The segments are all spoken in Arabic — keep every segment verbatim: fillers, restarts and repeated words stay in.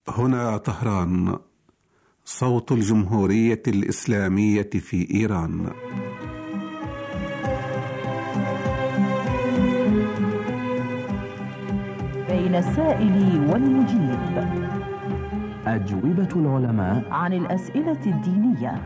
هنا طهران، صوت الجمهورية الإسلامية في إيران. بين السائل والمجيب، أجوبة العلماء عن الأسئلة الدينية.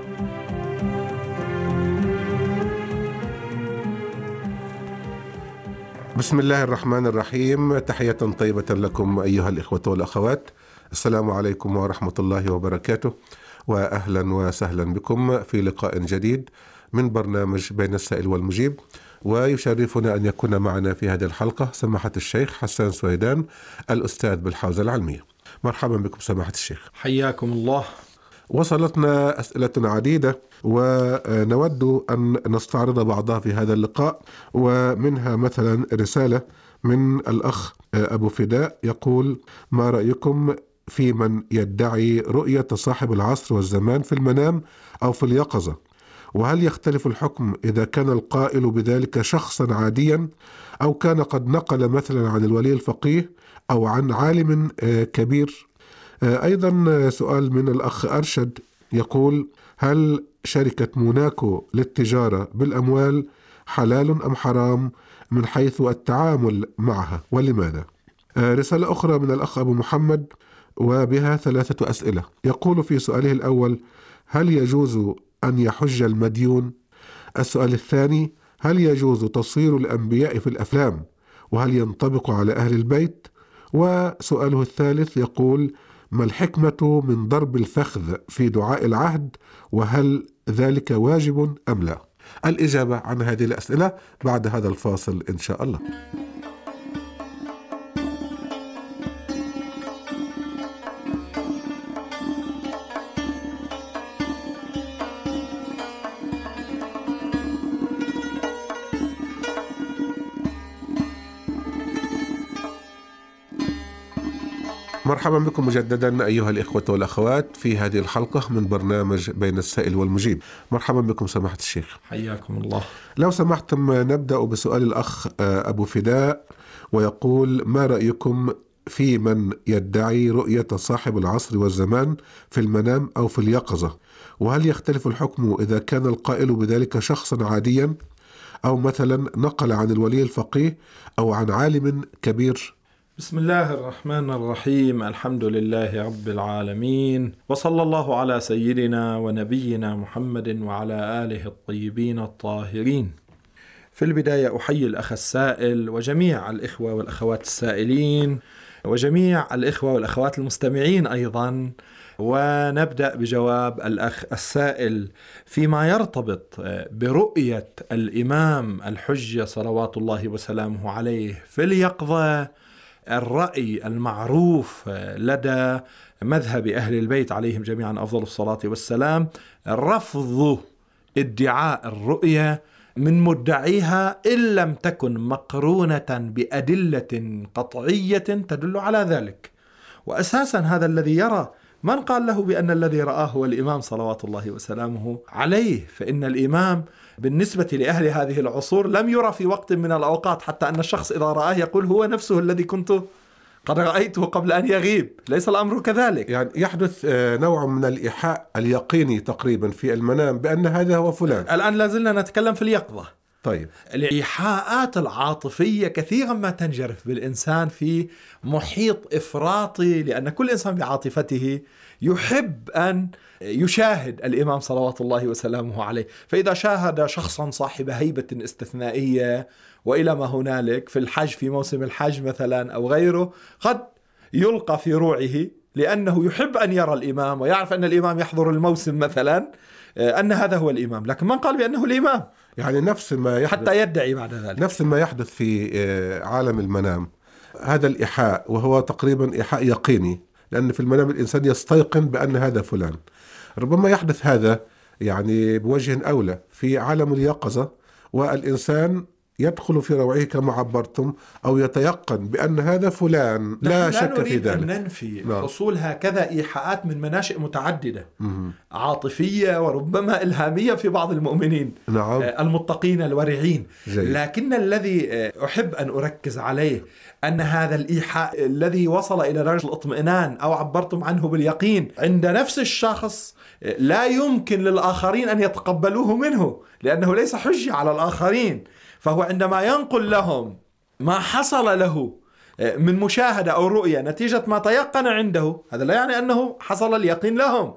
بسم الله الرحمن الرحيم. تحية طيبة لكم أيها الإخوة والأخوات، السلام عليكم ورحمة الله وبركاته، وأهلا وسهلا بكم في لقاء جديد من برنامج بين السائل والمجيب. ويشرفنا أن يكون معنا في هذه الحلقة سماحة الشيخ حسان سويدان، الأستاذ بالحوزة العلمية. مرحبا بكم سماحة الشيخ. حياكم الله. وصلتنا أسئلة عديدة ونود أن نستعرض بعضها في هذا اللقاء، ومنها مثلا رسالة من الأخ أبو فداء يقول: ما رأيكم في من يدعي رؤية صاحب العصر والزمان في المنام أو في اليقظة؟ وهل يختلف الحكم إذا كان القائل بذلك شخصا عاديا أو كان قد نقل مثلا عن الولي الفقيه أو عن عالم كبير؟ أيضا سؤال من الأخ أرشد يقول: هل شركة موناكو للتجارة بالأموال حلال أم حرام من حيث التعامل معها، ولماذا؟ رسالة أخرى من الأخ أبو محمد وبها ثلاثة أسئلة. يقول في سؤاله الأول: هل يجوز أن يحج المديون؟ السؤال الثاني: هل يجوز تصوير الأنبياء في الأفلام؟ وهل ينطبق على أهل البيت؟ وسؤاله الثالث يقول: ما الحكمة من ضرب الفخذ في دعاء العهد، وهل ذلك واجب أم لا؟ الإجابة عن هذه الأسئلة بعد هذا الفاصل إن شاء الله. مرحبا بكم مجددا أيها الإخوة والأخوات في هذه الحلقة من برنامج بين السائل والمجيب. مرحبا بكم سماحة الشيخ. حياكم الله. لو سمحتم نبدأ بسؤال الأخ أبو فداء، ويقول: ما رأيكم في من يدعي رؤية صاحب العصر والزمان في المنام أو في اليقظة؟ وهل يختلف الحكم إذا كان القائل بذلك شخصا عاديا أو مثلا نقل عن الولي الفقيه أو عن عالم كبير؟ بسم الله الرحمن الرحيم. الحمد لله رب العالمين، وصلى الله على سيدنا ونبينا محمد وعلى آله الطيبين الطاهرين. في البداية أحيي الأخ السائل وجميع الإخوة والأخوات السائلين وجميع الإخوة والأخوات المستمعين أيضا. ونبدأ بجواب الأخ السائل فيما يرتبط برؤية الإمام الحجة صلوات الله وسلامه عليه في اليقظة. الرأي المعروف لدى مذهب أهل البيت عليهم جميعا أفضل الصلاة والسلام رفض ادعاء الرؤية من مدعيها إن لم تكن مقرونة بأدلة قطعية تدل على ذلك. وأساسا هذا الذي يرى من قال له بأن الذي رآه هو الإمام صلوات الله وسلامه عليه، فإن الإمام بالنسبة لأهل هذه العصور لم يرى في وقت من الأوقات، حتى أن الشخص إذا رآه يقول هو نفسه الذي كنت قد رأيته قبل أن يغيب. ليس الأمر كذلك، يعني يحدث نوع من الإيحاء اليقيني تقريبا في المنام بأن هذا هو فلان. الآن لازلنا نتكلم في اليقظة. طيب، الإيحاءات العاطفية كثيرا ما تنجرف بالإنسان في محيط إفراطي، لأن كل إنسان بعاطفته يحب أن يشاهد الإمام صلوات الله وسلامه عليه. فإذا شاهد شخصا صاحب هيبة استثنائية وإلى ما هنالك في الحج، في موسم الحج مثلا أو غيره، قد يلقى في روعه لأنه يحب أن يرى الإمام ويعرف أن الإمام يحضر الموسم مثلا، أن هذا هو الإمام، لكن من قال بأنه الإمام؟ يعني نفس ما يحدث، حتى يدعي بعد ذلك نفس ما يحدث في عالم المنام، هذا الإيحاء، وهو تقريبا إيحاء يقيني، لأن في المنام الإنسان يستيقن بأن هذا فلان. ربما يحدث هذا يعني بوجه أولى في عالم اليقظة، والإنسان يدخل في روعه كما عبرتم، أو يتيقن بأن هذا فلان، لا شك في ذلك. أن ننفي نعم. حصول هكذا إيحاءات من مناشئ متعددة مم. عاطفية وربما إلهامية في بعض المؤمنين نعم. المتقين الورعين. جيد. لكن الذي أحب أن أركز عليه أن هذا الإيحاء الذي وصل إلى درجة الاطمئنان أو عبرتم عنه باليقين عند نفس الشخص لا يمكن للآخرين أن يتقبلوه منه، لأنه ليس حجة على الآخرين. فهو عندما ينقل لهم ما حصل له من مشاهدة أو رؤية نتيجة ما تيقن عنده، هذا لا يعني أنه حصل اليقين لهم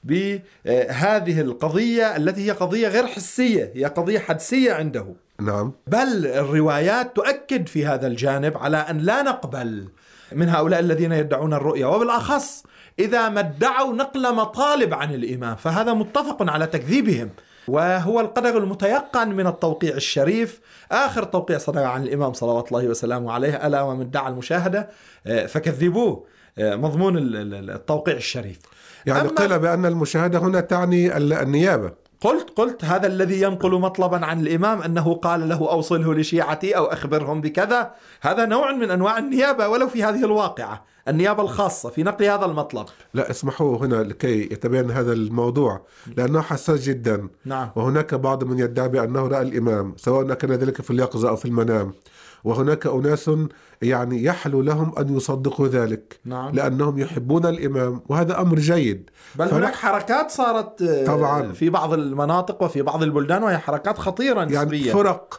بهذه القضية التي هي قضية غير حسية، هي قضية حدسية عنده. نعم. بل الروايات تؤكد في هذا الجانب على أن لا نقبل من هؤلاء الذين يدعون الرؤية، وبالأخص إذا ما ادعوا نقل مطالب عن الإمام، فهذا متفق على تكذيبهم، وهو القدر المتيقن من التوقيع الشريف. آخر توقيع صدر عن الإمام صلوات الله وسلامه عليه: ألا ومن ادعى المشاهدة فكذبوه، مضمون التوقيع الشريف. يعني قيل بأن المشاهدة هنا تعني النيابة. قلت قلت هذا الذي ينقل مطلبا عن الإمام أنه قال له أوصله لشيعتي أو أخبرهم بكذا، هذا نوع من أنواع النيابة، ولو في هذه الواقعة النيابة الخاصة في نقل هذا المطلب. لا اسمحوا هنا لكي يتبين هذا الموضوع لأنه حساس جدا. نعم. وهناك بعض من يدعي بأنه رأى الإمام، سواء كان ذلك في اليقظة أو في المنام، وهناك أناس يعني يحلو لهم أن يصدقوا ذلك. نعم. لأنهم يحبون الإمام، وهذا أمر جيد. بل فلا... هناك حركات صارت طبعا في بعض المناطق وفي بعض البلدان، وهي حركات خطيرة نسبيا، يعني فرق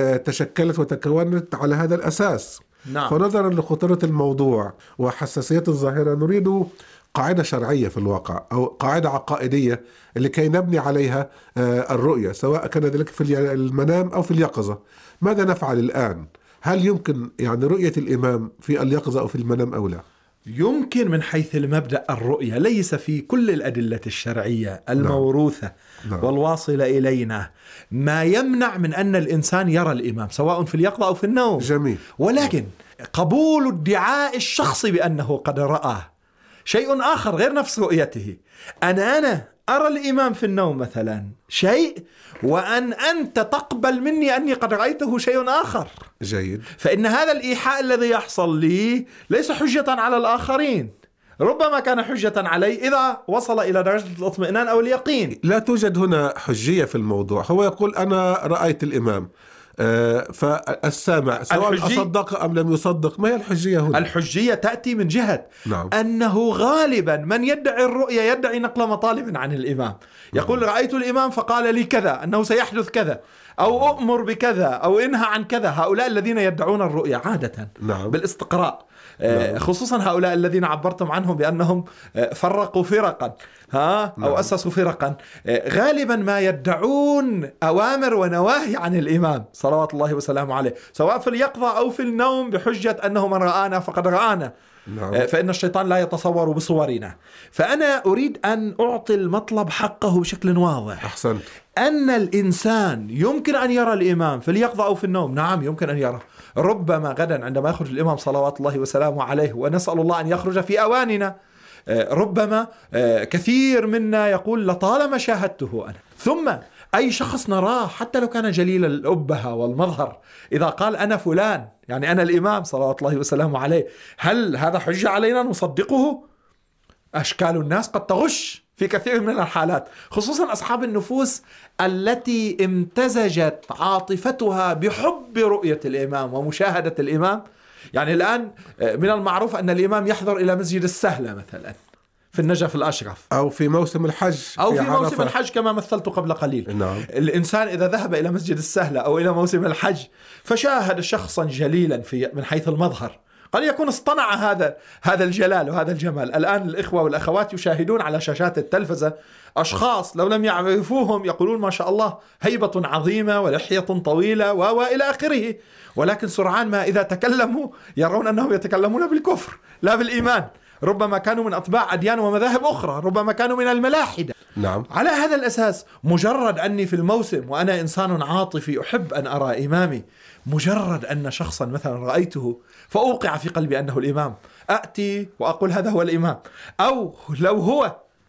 تشكلت وتكونت على هذا الأساس. نعم. فنظرا لخطورة الموضوع وحساسية الظاهرة نريد قاعدة شرعية في الواقع، أو قاعدة عقائدية لكي نبني عليها الرؤية، سواء كان ذلك في المنام أو في اليقظة. ماذا نفعل الآن؟ هل يمكن يعني رؤية الإمام في اليقظة أو في المنام أو لا؟ يمكن من حيث المبدأ الرؤية، ليس في كل الأدلة الشرعية الموروثة نعم. والواصلة إلينا ما يمنع من أن الإنسان يرى الإمام سواء في اليقظة أو في النوم. جميل. ولكن قبول ادعاء الشخص بأنه قد رآه شيء آخر غير نفس رؤيته. أنا أنا أرى الإمام في النوم مثلا شيء، وأن أنت تقبل مني أني قد رأيته شيء آخر. جيد. فإن هذا الإيحاء الذي يحصل لي ليس حجة على الآخرين، ربما كان حجة علي إذا وصل إلى درجة الاطمئنان أو اليقين. لا توجد هنا حجية في الموضوع. هو يقول أنا رأيت الإمام، فالسامع سواء أصدق أم لم يصدق، ما هي الحجية هنا؟ الحجية تأتي من جهة نعم. أنه غالبا من يدعي الرؤية يدعي نقل مطالب عن الإمام، يقول نعم. رأيت الإمام فقال لي كذا، أنه سيحدث كذا، أو أؤمر بكذا، أو إنهى عن كذا. هؤلاء الذين يدعون الرؤية عادة نعم. بالاستقراء، نعم. خصوصا هؤلاء الذين عبرتم عنهم بأنهم فرقوا فرقا ها أو نعم. أسسوا فرقا، غالبا ما يدعون أوامر ونواهي عن الإمام صلوات الله وسلامه عليه، سواء في اليقظة أو في النوم، بحجة أنه من رآنا فقد رآنا نعم. فإن الشيطان لا يتصور بصورنا. فأنا أريد أن أعطي المطلب حقه بشكل واضح. أحسنت. أن الإنسان يمكن أن يرى الإمام في اليقظة أو في النوم، نعم يمكن أن يرى. ربما غدا عندما يخرج الإمام صلوات الله وسلامه عليه، ونسأل الله أن يخرج في أواننا، ربما كثير منا يقول لطالما شاهدته أنا. ثم أي شخص نراه حتى لو كان جليل الأبهة والمظهر، إذا قال أنا فلان يعني أنا الإمام صلوات الله وسلامه عليه، هل هذا حجة علينا نصدقه؟ أشكال الناس قد تغش في كثير من الحالات، خصوصا أصحاب النفوس التي امتزجت عاطفتها بحب رؤية الإمام ومشاهدة الإمام. يعني الآن من المعروف أن الإمام يحضر إلى مسجد السهلة مثلا في النجف الأشرف، أو في موسم الحج، أو في, في موسم الحج كما مثلت قبل قليل. نعم. الإنسان إذا ذهب إلى مسجد السهلة أو إلى موسم الحج فشاهد شخصا جليلا في من حيث المظهر، قد يكون اصطنع هذا هذا الجلال وهذا الجمال. الآن الإخوة والأخوات يشاهدون على شاشات التلفزة أشخاص لو لم يعرفوهم يقولون ما شاء الله هيبة عظيمة ولحية طويلة وإلى آخره، ولكن سرعان ما إذا تكلموا يرون أنهم يتكلمون بالكفر لا بالإيمان. ربما كانوا من أتباع أديان ومذاهب أخرى، ربما كانوا من الملاحدة. نعم. على هذا الأساس مجرد أني في الموسم وأنا إنسان عاطفي أحب أن أرى إمامي، مجرد أن شخصا مثلا رأيته فأوقع في قلبي أنه الإمام، أأتي وأقول هذا هو الإمام. أو لو هو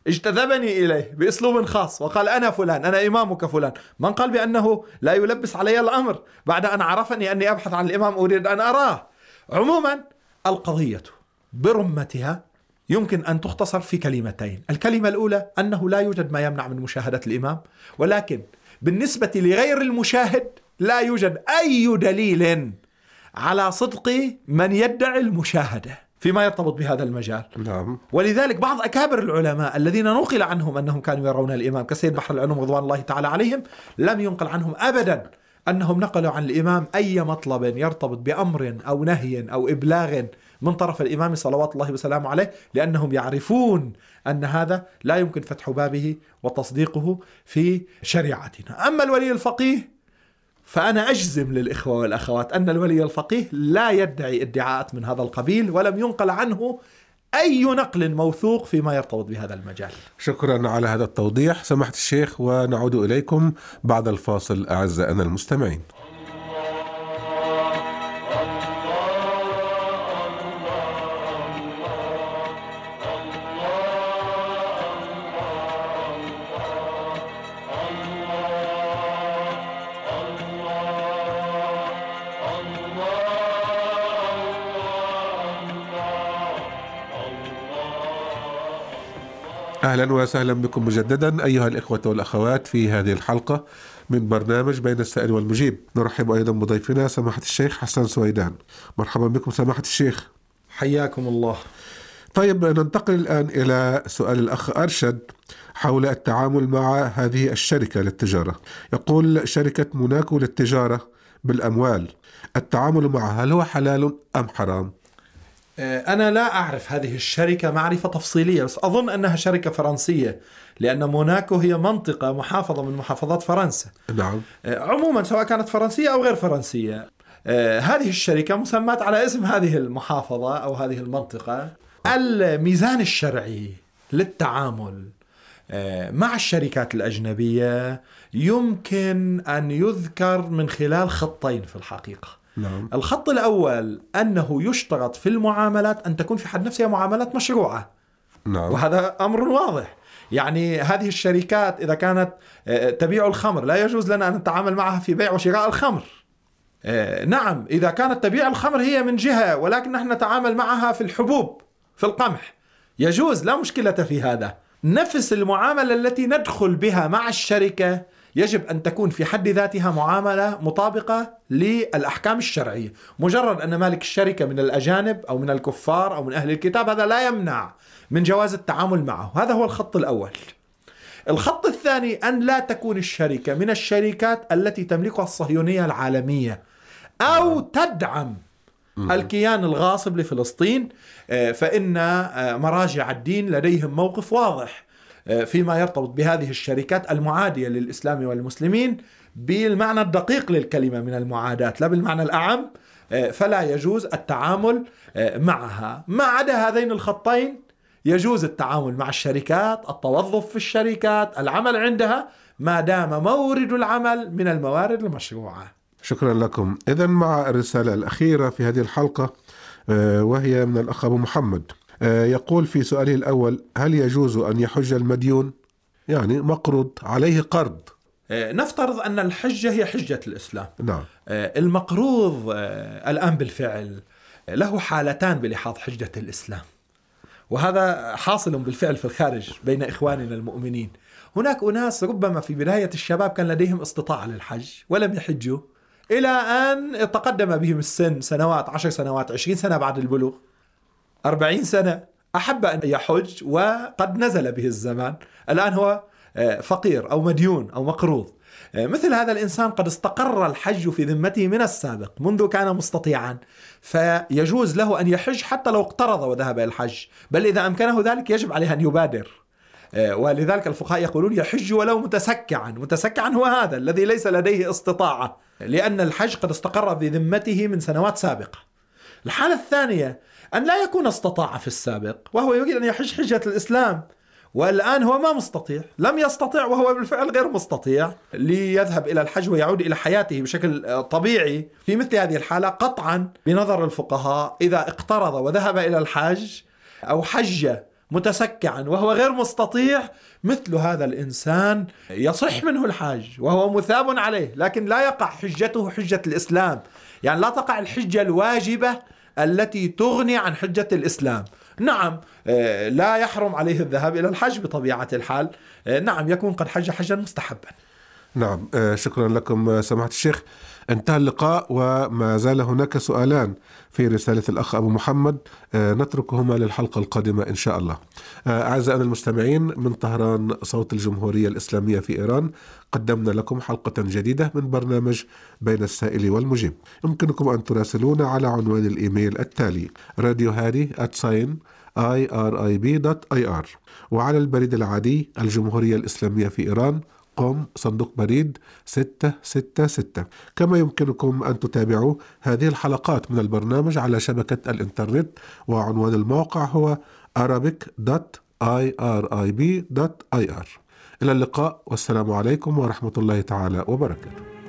اجتذبني إليه بأسلوب خاص وقال أنا فلان، أنا إمامك فلان. من قال بأنه لا يلبس علي الأمر بعد أن عرفني أني أبحث عن الإمام أريد أن أراه؟ عموما القضية برمتها يمكن أن تختصر في كلمتين. الكلمة الأولى أنه لا يوجد ما يمنع من مشاهدة الإمام، ولكن بالنسبة لغير المشاهد لا يوجد أي دليل على صدق من يدعي المشاهدة فيما يرتبط بهذا المجال. نعم. ولذلك بعض أكابر العلماء الذين نقل عنهم أنهم كانوا يرون الإمام كسيد بحر العلوم رضوان الله تعالى عليهم لم ينقل عنهم أبدا أنهم نقلوا عن الإمام أي مطلب يرتبط بأمر أو نهي أو إبلاغ من طرف الإمام صلوات الله وسلامه عليه، لأنهم يعرفون أن هذا لا يمكن فتح بابه وتصديقه في شريعتنا. أما الولي الفقيه فأنا أجزم للإخوة والأخوات أن الولي الفقيه لا يدعي ادعاءات من هذا القبيل، ولم ينقل عنه أي نقل موثوق فيما يرتبط بهذا المجال. شكرا على هذا التوضيح سماحة الشيخ، ونعود إليكم بعد الفاصل أعزائنا المستمعين. أهلا وسهلا بكم مجددا أيها الإخوة والأخوات في هذه الحلقة من برنامج بين السائل والمجيب. نرحب أيضا بضيفنا سماحة الشيخ حسان سويدان. مرحبا بكم سماحة الشيخ. حياكم الله. طيب ننتقل الآن إلى سؤال الأخ أرشد حول التعامل مع هذه الشركة للتجارة. يقول: شركة موناكو للتجارة بالأموال، التعامل معها هل هو حلال أم حرام؟ أنا لا أعرف هذه الشركة معرفة تفصيلية، بس أظن أنها شركة فرنسية، لأن موناكو هي منطقة محافظة من محافظات فرنسا. نعم. عموما سواء كانت فرنسية أو غير فرنسية، هذه الشركة مسمات على اسم هذه المحافظة أو هذه المنطقة. الميزان الشرعي للتعامل مع الشركات الأجنبية يمكن أن يذكر من خلال خطين في الحقيقة. نعم. الخط الأول أنه يشترط في المعاملات أن تكون في حد نفسها معاملات مشروعة. نعم. وهذا أمر واضح. يعني هذه الشركات إذا كانت تبيع الخمر لا يجوز لنا أن نتعامل معها في بيع وشراء الخمر. نعم، إذا كانت تبيع الخمر هي من جهة، ولكن نحن نتعامل معها في الحبوب في القمح يجوز، لا مشكلة في هذا. نفس المعاملة التي ندخل بها مع الشركة يجب أن تكون في حد ذاتها معاملة مطابقة للأحكام الشرعية. مجرد أن مالك الشركة من الأجانب أو من الكفار أو من أهل الكتاب هذا لا يمنع من جواز التعامل معه. هذا هو الخط الأول. الخط الثاني أن لا تكون الشركة من الشركات التي تملكها الصهيونية العالمية أو تدعم الكيان الغاصب لفلسطين، فإن مراجع الدين لديهم موقف واضح فيما يرتبط بهذه الشركات المعادية للإسلام والمسلمين بالمعنى الدقيق للكلمة من المعاداة لا بالمعنى الأعم، فلا يجوز التعامل معها. ما عدا هذين الخطين يجوز التعامل مع الشركات، التوظف في الشركات، العمل عندها، ما دام مورد العمل من الموارد المشروعة. شكرا لكم. إذن مع الرسالة الأخيرة في هذه الحلقة وهي من الأخ أبو محمد، يقول في سؤاله الأول: هل يجوز أن يحج المديون؟ يعني مقروض عليه قرض. نفترض أن الحجة هي حجة الإسلام. نعم. المقروض الآن بالفعل له حالتان بلحاظ حجة الإسلام، وهذا حاصل بالفعل في الخارج بين إخواننا المؤمنين. هناك أناس ربما في بداية الشباب كان لديهم استطاعة للحج ولم يحجوا إلى أن تقدم بهم السن، سنوات، عشر سنوات، عشرين سنة بعد البلوغ، أربعين سنة، أحب أن يحج وقد نزل به الزمان، الآن هو فقير أو مديون أو مقروض. مثل هذا الإنسان قد استقر الحج في ذمته من السابق منذ كان مستطيعا، فيجوز له أن يحج حتى لو اقترض وذهب إلى الحج، بل إذا أمكنه ذلك يجب عليه أن يبادر. ولذلك الفقهاء يقولون يحج ولو متسكعا. متسكعا هو هذا الذي ليس لديه استطاعة، لأن الحج قد استقر بذمته من سنوات سابقة. الحالة الثانية أن لا يكون استطاع في السابق وهو يريد أن يحج حجة الإسلام، والآن هو ما مستطيع، لم يستطيع وهو بالفعل غير مستطيع ليذهب إلى الحج ويعود إلى حياته بشكل طبيعي. في مثل هذه الحالة قطعا بنظر الفقهاء إذا اقترض وذهب إلى الحج أو حج متسكعا وهو غير مستطيع، مثل هذا الإنسان يصح منه الحج وهو مثاب عليه، لكن لا يقع حجته حجة الإسلام، يعني لا تقع الحجة الواجبة التي تغني عن حجة الإسلام. نعم لا يحرم عليه الذهاب إلى الحج بطبيعة الحال، نعم يكون قد حج حجا مستحبا. نعم، شكرا لكم سماحة الشيخ. انتهى اللقاء وما زال هناك سؤالان في رسالة الأخ أبو محمد، نتركهما للحلقة القادمة إن شاء الله. أعزائنا المستمعين، من طهران صوت الجمهورية الإسلامية في إيران قدمنا لكم حلقة جديدة من برنامج بين السائل والمجيب. يمكنكم أن تراسلونا على عنوان الإيميل التالي راديو هادي آت ساين آي آر آي بي دوت آي آر، وعلى البريد العادي الجمهورية الإسلامية في إيران قم صندوق بريد ستة ستة ستة. كما يمكنكم أن تتابعوا هذه الحلقات من البرنامج على شبكة الإنترنت، وعنوان الموقع هو arabic دوت آي آر آي بي دوت آي آر. إلى اللقاء والسلام عليكم ورحمة الله تعالى وبركاته.